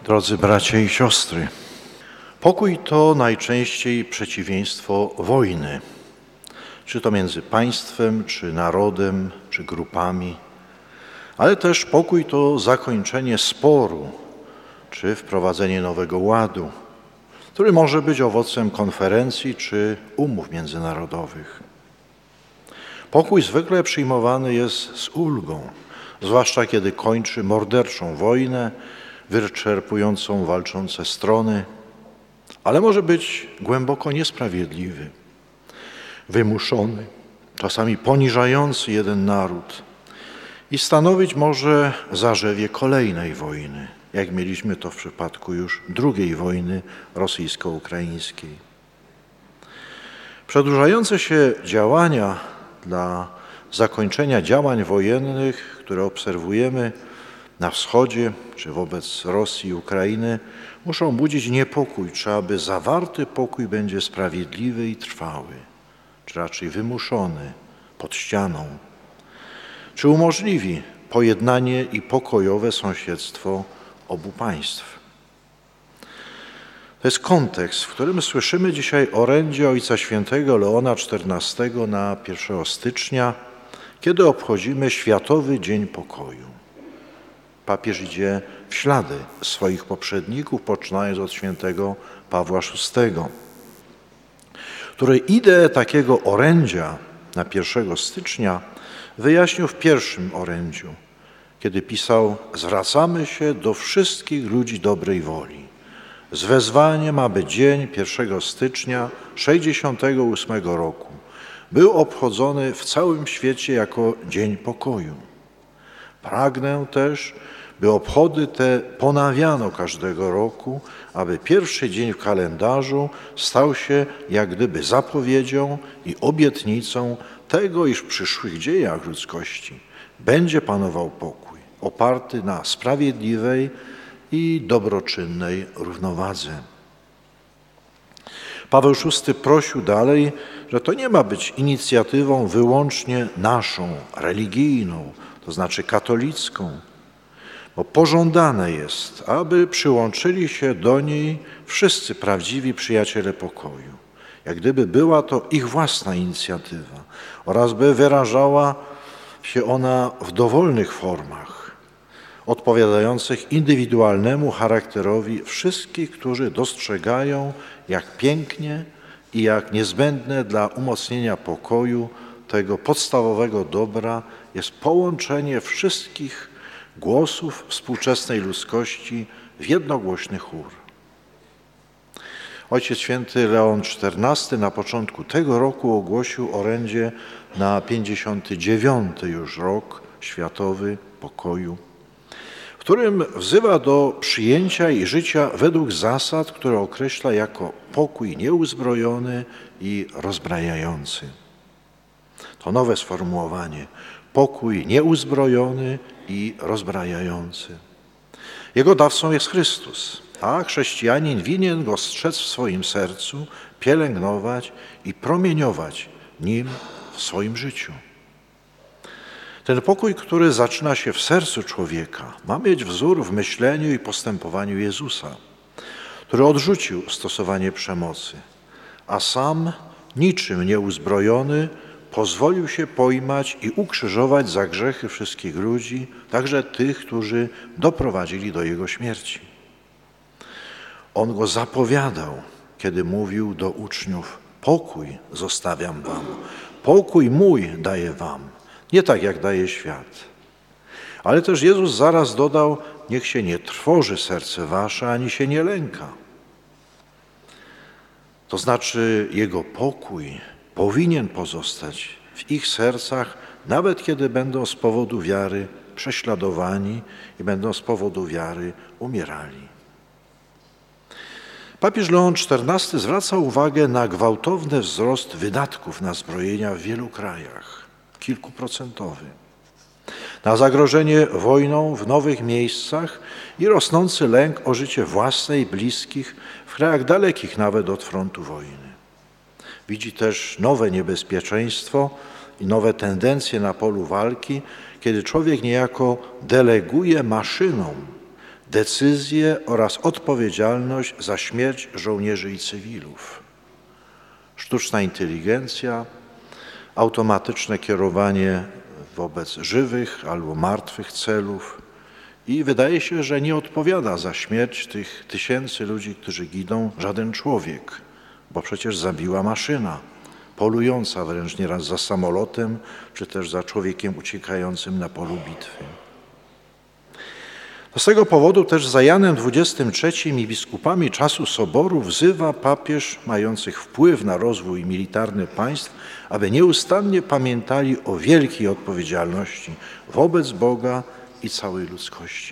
Drodzy bracia i siostry, pokój to najczęściej przeciwieństwo wojny, czy to między państwem, czy narodem, czy grupami, ale też pokój to zakończenie sporu, czy wprowadzenie nowego ładu, który może być owocem konferencji czy umów międzynarodowych. Pokój zwykle przyjmowany jest z ulgą, zwłaszcza kiedy kończy morderczą wojnę, wyczerpującą walczące strony, ale może być głęboko niesprawiedliwy, wymuszony, czasami poniżający jeden naród i stanowić może zarzewie kolejnej wojny, jak mieliśmy to w przypadku już II wojny rosyjsko-ukraińskiej. Przedłużające się działania dla zakończenia działań wojennych, które obserwujemy na wschodzie czy wobec Rosji i Ukrainy, muszą budzić niepokój, czy aby zawarty pokój będzie sprawiedliwy i trwały, czy raczej wymuszony pod ścianą, czy umożliwi pojednanie i pokojowe sąsiedztwo obu państw. To jest kontekst, w którym słyszymy dzisiaj orędzie Ojca Świętego Leona XIV na 1 stycznia, kiedy obchodzimy Światowy Dzień Pokoju. Papież idzie w ślady swoich poprzedników, poczynając od świętego Pawła VI, który ideę takiego orędzia na 1 stycznia wyjaśnił w pierwszym orędziu, kiedy pisał: zwracamy się do wszystkich ludzi dobrej woli z wezwaniem, aby dzień 1 stycznia 1968 roku był obchodzony w całym świecie jako Dzień Pokoju. Pragnę też, by obchody te ponawiano każdego roku, aby pierwszy dzień w kalendarzu stał się jak gdyby zapowiedzią i obietnicą tego, iż w przyszłych dziejach ludzkości będzie panował pokój, oparty na sprawiedliwej i dobroczynnej równowadze. Paweł VI prosił dalej, że to nie ma być inicjatywą wyłącznie naszą, religijną, to znaczy katolicką, bo pożądane jest, aby przyłączyli się do niej wszyscy prawdziwi przyjaciele pokoju, jak gdyby była to ich własna inicjatywa oraz by wyrażała się ona w dowolnych formach, odpowiadających indywidualnemu charakterowi wszystkich, którzy dostrzegają, jak pięknie i jak niezbędne dla umocnienia pokoju, tego podstawowego dobra, jest połączenie wszystkich głosów współczesnej ludzkości w jednogłośny chór. Ojciec Święty Leon XIV na początku tego roku ogłosił orędzie na 59. już rok światowy pokoju, w którym wzywa do przyjęcia i życia według zasad, które określa jako pokój nieuzbrojony i rozbrajający. To nowe sformułowanie: pokój nieuzbrojony i rozbrajający. Jego dawcą jest Chrystus, a chrześcijanin winien go strzec w swoim sercu, pielęgnować i promieniować nim w swoim życiu. Ten pokój, który zaczyna się w sercu człowieka, ma mieć wzór w myśleniu i postępowaniu Jezusa, który odrzucił stosowanie przemocy, a sam, niczym nieuzbrojony, pozwolił się pojmać i ukrzyżować za grzechy wszystkich ludzi, także tych, którzy doprowadzili do Jego śmierci. On go zapowiadał, kiedy mówił do uczniów: pokój zostawiam wam, pokój mój daję wam, nie tak jak daje świat. Ale też Jezus zaraz dodał: niech się nie trwoży serce wasze, ani się nie lęka. To znaczy Jego pokój powinien pozostać w ich sercach, nawet kiedy będą z powodu wiary prześladowani i będą z powodu wiary umierali. Papież Leon XIV zwraca uwagę na gwałtowny wzrost wydatków na zbrojenia w wielu krajach, kilkuprocentowy, na zagrożenie wojną w nowych miejscach i rosnący lęk o życie własne i bliskich w krajach dalekich nawet od frontu wojny. Widzi też nowe niebezpieczeństwo i nowe tendencje na polu walki, kiedy człowiek niejako deleguje maszynom decyzję oraz odpowiedzialność za śmierć żołnierzy i cywilów. Sztuczna inteligencja, automatyczne kierowanie wobec żywych albo martwych celów i wydaje się, że nie odpowiada za śmierć tych tysięcy ludzi, którzy giną, żaden człowiek, bo przecież zabiła maszyna, polująca wręcz nieraz za samolotem, czy też za człowiekiem uciekającym na polu bitwy. Z tego powodu też za Janem XXIII i biskupami czasu Soboru wzywa papież mających wpływ na rozwój militarny państw, aby nieustannie pamiętali o wielkiej odpowiedzialności wobec Boga i całej ludzkości.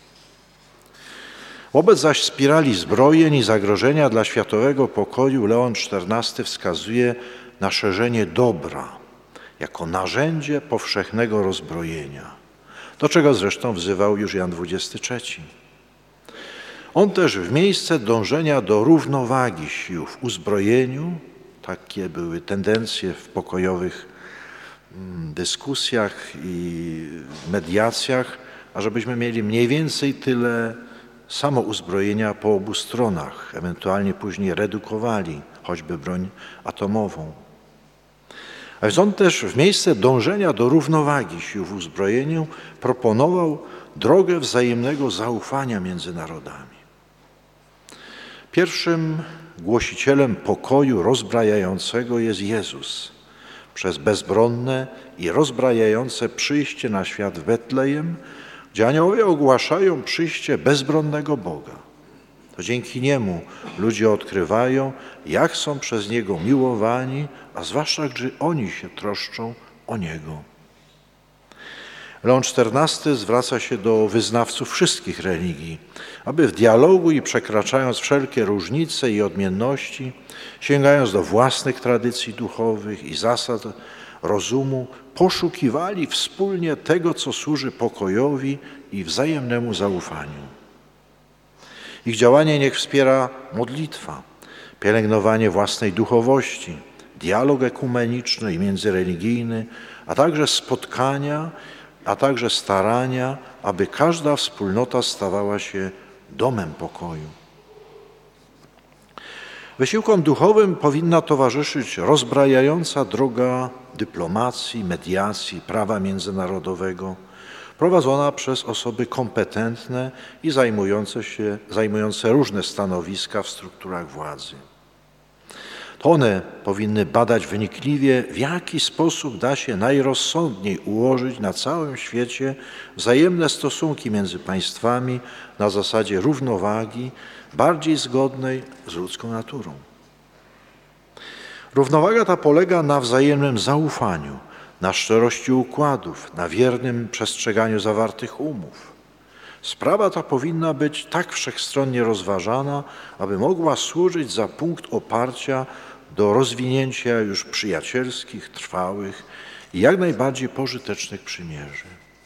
Wobec zaś spirali zbrojeń i zagrożenia dla światowego pokoju Leon XIV wskazuje na szerzenie dobra jako narzędzie powszechnego rozbrojenia, do czego zresztą wzywał już Jan XXIII. On też w miejsce dążenia do równowagi sił w uzbrojeniu, takie były tendencje w pokojowych dyskusjach i mediacjach, ażebyśmy mieli mniej więcej tyle samo uzbrojenia po obu stronach, ewentualnie później redukowali choćby broń atomową. A więc on też w miejsce dążenia do równowagi sił w uzbrojeniu proponował drogę wzajemnego zaufania między narodami. Pierwszym głosicielem pokoju rozbrajającego jest Jezus. Przez bezbronne i rozbrajające przyjście na świat w Betlejem, gdzie aniołowie ogłaszają przyjście bezbronnego Boga. To dzięki Niemu ludzie odkrywają, jak są przez Niego miłowani, a zwłaszcza gdy oni się troszczą o Niego. Leon XIV zwraca się do wyznawców wszystkich religii, aby w dialogu i przekraczając wszelkie różnice i odmienności, sięgając do własnych tradycji duchowych i zasad rozumu, poszukiwali wspólnie tego, co służy pokojowi i wzajemnemu zaufaniu. Ich działanie niech wspiera modlitwa, pielęgnowanie własnej duchowości, dialog ekumeniczny i międzyreligijny, a także spotkania, a także starania, aby każda wspólnota stawała się domem pokoju. Wysiłkom duchowym powinna towarzyszyć rozbrajająca droga dyplomacji, mediacji, prawa międzynarodowego, prowadzona przez osoby kompetentne i zajmujące różne stanowiska w strukturach władzy. To one powinny badać wynikliwie, w jaki sposób da się najrozsądniej ułożyć na całym świecie wzajemne stosunki między państwami na zasadzie równowagi, bardziej zgodnej z ludzką naturą. Równowaga ta polega na wzajemnym zaufaniu, na szczerości układów, na wiernym przestrzeganiu zawartych umów. Sprawa ta powinna być tak wszechstronnie rozważana, aby mogła służyć za punkt oparcia do rozwinięcia już przyjacielskich, trwałych i jak najbardziej pożytecznych przymierzy.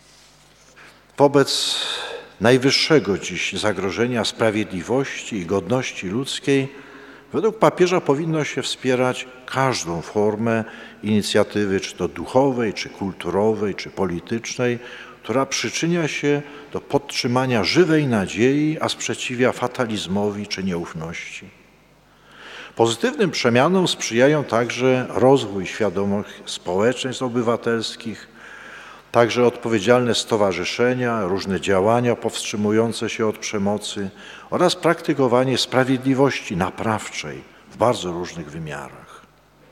Wobec najwyższego dziś zagrożenia sprawiedliwości i godności ludzkiej według papieża powinno się wspierać każdą formę inicjatywy, czy to duchowej, czy kulturowej, czy politycznej, która przyczynia się do podtrzymania żywej nadziei, a sprzeciwia fatalizmowi czy nieufności. Pozytywnym przemianom sprzyjają także rozwój świadomych społeczeństw obywatelskich, także odpowiedzialne stowarzyszenia, różne działania powstrzymujące się od przemocy oraz praktykowanie sprawiedliwości naprawczej w bardzo różnych wymiarach.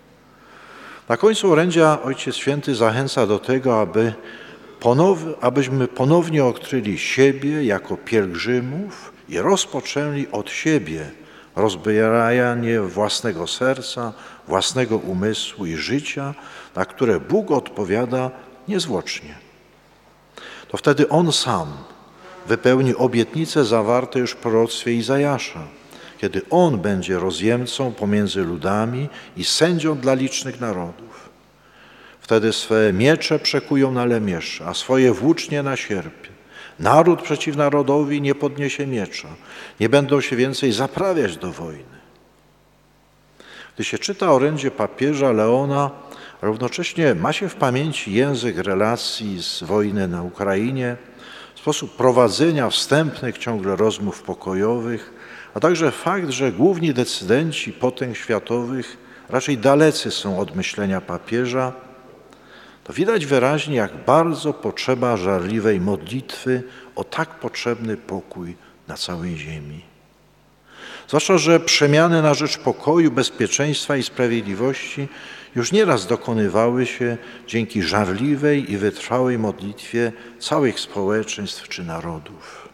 Na końcu orędzia Ojciec Święty zachęca do tego, abyśmy ponownie odkryli siebie jako pielgrzymów i rozpoczęli od siebie rozbrajanie własnego serca, własnego umysłu i życia, na które Bóg odpowiada niezwłocznie. To wtedy On sam wypełni obietnice zawarte już w proroctwie Izajasza, kiedy On będzie rozjemcą pomiędzy ludami i sędzią dla licznych narodów. Wtedy swe miecze przekują na lemiesze, a swoje włócznie na sierpie. Naród przeciw narodowi nie podniesie miecza, nie będą się więcej zaprawiać do wojny. Gdy się czyta orędzie papieża Leona, równocześnie ma się w pamięci język relacji z wojny na Ukrainie, sposób prowadzenia wstępnych ciągle rozmów pokojowych, a także fakt, że główni decydenci potęg światowych raczej dalecy są od myślenia papieża, to widać wyraźnie, jak bardzo potrzeba żarliwej modlitwy o tak potrzebny pokój na całej ziemi. Zwłaszcza, że przemiany na rzecz pokoju, bezpieczeństwa i sprawiedliwości już nieraz dokonywały się dzięki żarliwej i wytrwałej modlitwie całych społeczeństw czy narodów.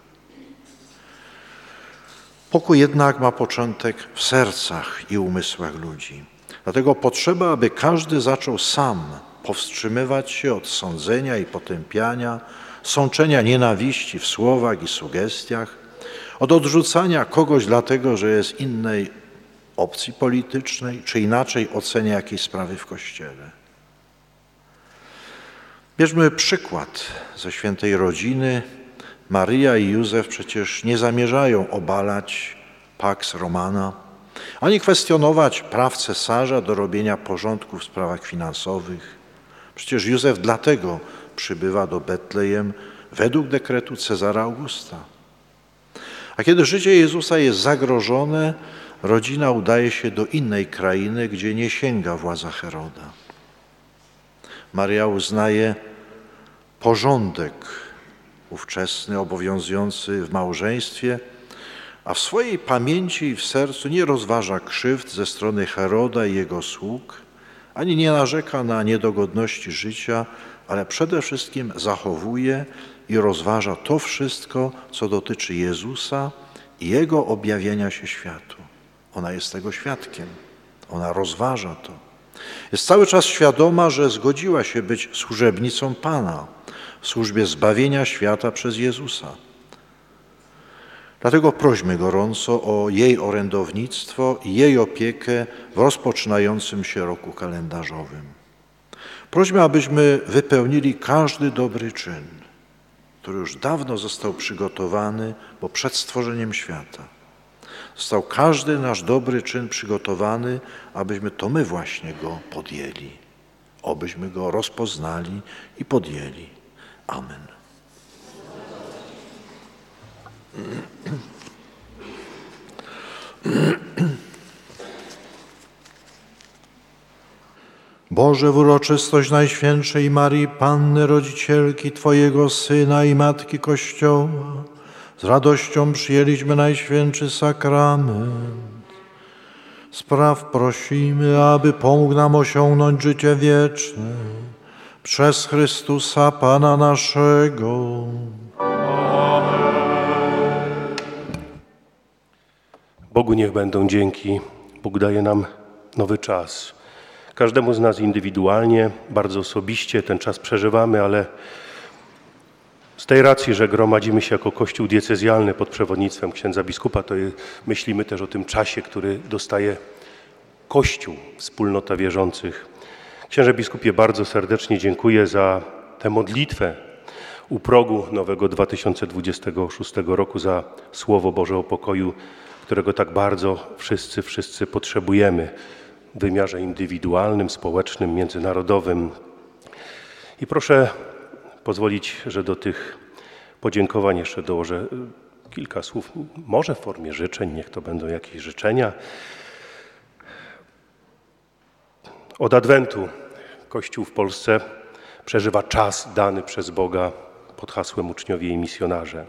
Pokój jednak ma początek w sercach i umysłach ludzi. Dlatego potrzeba, aby każdy zaczął sam powstrzymywać się od sądzenia i potępiania, sączenia nienawiści w słowach i sugestiach, od odrzucania kogoś dlatego, że jest innej opcji politycznej, czy inaczej ocenia jakieś sprawy w Kościele. Bierzmy przykład ze świętej rodziny. Maryja i Józef przecież nie zamierzają obalać Pax Romana, ani kwestionować praw cesarza do robienia porządku w sprawach finansowych. Przecież Józef dlatego przybywa do Betlejem według dekretu Cezara Augusta. A kiedy życie Jezusa jest zagrożone, rodzina udaje się do innej krainy, gdzie nie sięga władza Heroda. Maryja uznaje porządek ówczesny, obowiązujący w małżeństwie, a w swojej pamięci i w sercu nie rozważa krzywd ze strony Heroda i jego sług, ani nie narzeka na niedogodności życia, ale przede wszystkim zachowuje i rozważa to wszystko, co dotyczy Jezusa i Jego objawienia się światu. Ona jest tego świadkiem. Ona rozważa to. Jest cały czas świadoma, że zgodziła się być służebnicą Pana w służbie zbawienia świata przez Jezusa. Dlatego prośmy gorąco o jej orędownictwo i jej opiekę w rozpoczynającym się roku kalendarzowym. Prośmy, abyśmy wypełnili każdy dobry czyn, który już dawno został przygotowany, bo przed stworzeniem świata. Został każdy nasz dobry czyn przygotowany, abyśmy to my właśnie go podjęli, obyśmy go rozpoznali i podjęli. Amen. Boże, w uroczystość Najświętszej Marii Panny, Rodzicielki Twojego Syna i Matki Kościoła, z radością przyjęliśmy Najświętszy Sakrament. Spraw prosimy, aby pomógł nam osiągnąć życie wieczne przez Chrystusa Pana naszego. Bogu niech będą dzięki. Bóg daje nam nowy czas. Każdemu z nas indywidualnie, bardzo osobiście ten czas przeżywamy, ale z tej racji, że gromadzimy się jako Kościół diecezjalny pod przewodnictwem księdza biskupa, to myślimy też o tym czasie, który dostaje Kościół, wspólnota wierzących. Księże biskupie, bardzo serdecznie dziękuję za tę modlitwę u progu nowego 2026 roku, za Słowo Boże o pokoju, którego tak bardzo wszyscy potrzebujemy w wymiarze indywidualnym, społecznym, międzynarodowym. I proszę pozwolić, że do tych podziękowań jeszcze dołożę kilka słów, może w formie życzeń, niech to będą jakieś życzenia. Od Adwentu Kościół w Polsce przeżywa czas dany przez Boga pod hasłem Uczniowie i Misjonarze.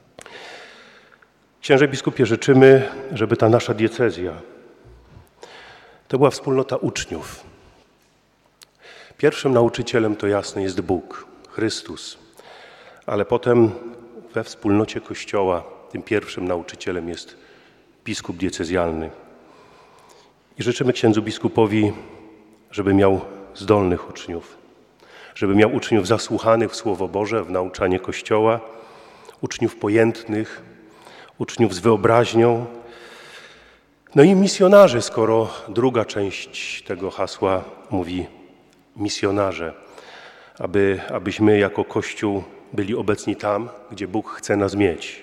Księże biskupie, życzymy, żeby ta nasza diecezja to była wspólnota uczniów. Pierwszym nauczycielem to jasne jest Bóg, Chrystus, ale potem we wspólnocie Kościoła tym pierwszym nauczycielem jest biskup diecezjalny. I życzymy księdzu biskupowi, żeby miał zdolnych uczniów, żeby miał uczniów zasłuchanych w Słowo Boże, w nauczanie Kościoła, uczniów pojętnych, uczniów z wyobraźnią, no i misjonarzy, skoro druga część tego hasła mówi misjonarze, abyśmy jako Kościół byli obecni tam, gdzie Bóg chce nas mieć,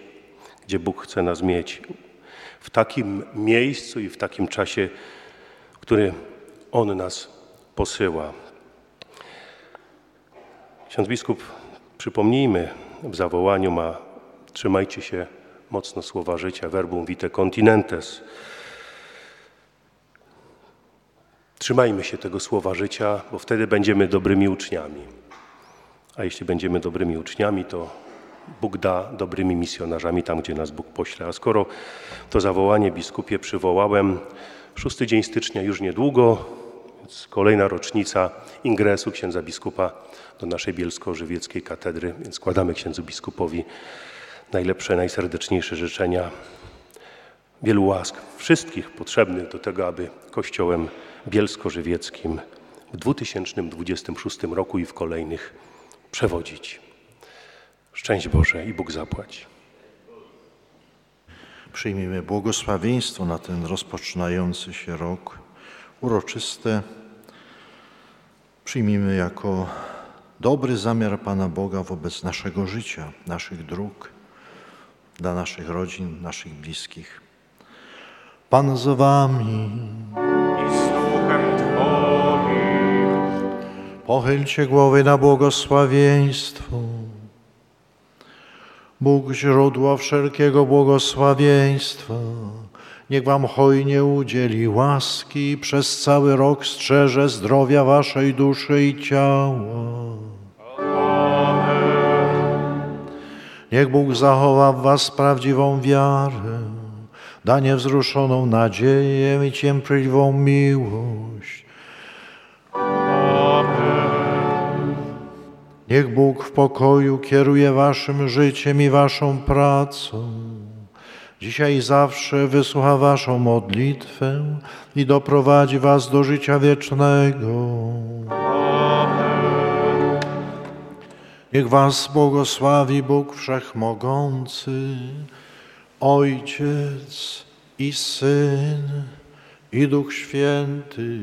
w takim miejscu i w takim czasie, w który On nas posyła. Ksiądz biskup, przypomnijmy w zawołaniu trzymajcie się mocno słowa życia, verbum vitae continentes. Trzymajmy się tego słowa życia, bo wtedy będziemy dobrymi uczniami. A jeśli będziemy dobrymi uczniami, to Bóg da dobrymi misjonarzami tam, gdzie nas Bóg pośle. A skoro to zawołanie biskupie przywołałem, 6 dzień stycznia już niedługo, więc kolejna rocznica ingresu księdza biskupa do naszej bielsko-żywieckiej katedry, więc składamy księdzu biskupowi najlepsze, najserdeczniejsze życzenia, wielu łask, wszystkich potrzebnych do tego, aby Kościołem bielsko-żywieckim w 2026 roku i w kolejnych przewodzić. Szczęść Boże i Bóg zapłać. Przyjmijmy błogosławieństwo na ten rozpoczynający się rok uroczyste. Przyjmijmy jako dobry zamiar Pana Boga wobec naszego życia, naszych dróg, dla naszych rodzin, naszych bliskich. Pan z wami. I z duchem Twoim. Pochylcie głowy na błogosławieństwo. Bóg źródła wszelkiego błogosławieństwa, niech wam hojnie udzieli łaski i przez cały rok strzeże zdrowia waszej duszy i ciała. Niech Bóg zachowa w was prawdziwą wiarę, da niewzruszoną nadzieję i cierpliwą miłość. Niech Bóg w pokoju kieruje waszym życiem i waszą pracą. Dzisiaj i zawsze wysłucha waszą modlitwę i doprowadzi was do życia wiecznego. Niech was błogosławi Bóg Wszechmogący, Ojciec i Syn i Duch Święty.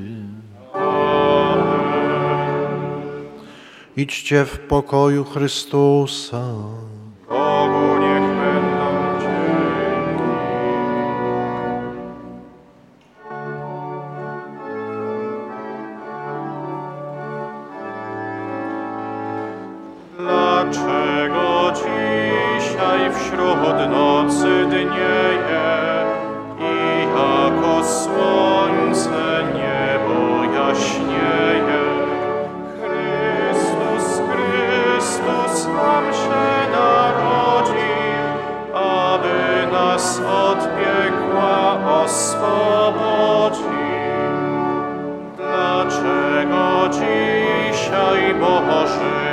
Idźcie w pokoju Chrystusa. Bogu niech będą dzięki. Dlaczego dzisiaj wśród nocy dnieje i jako słońce niebo jaśnieje? Chrystus nam się narodził, aby nas od piekła oswobodził. Dlaczego dzisiaj Boży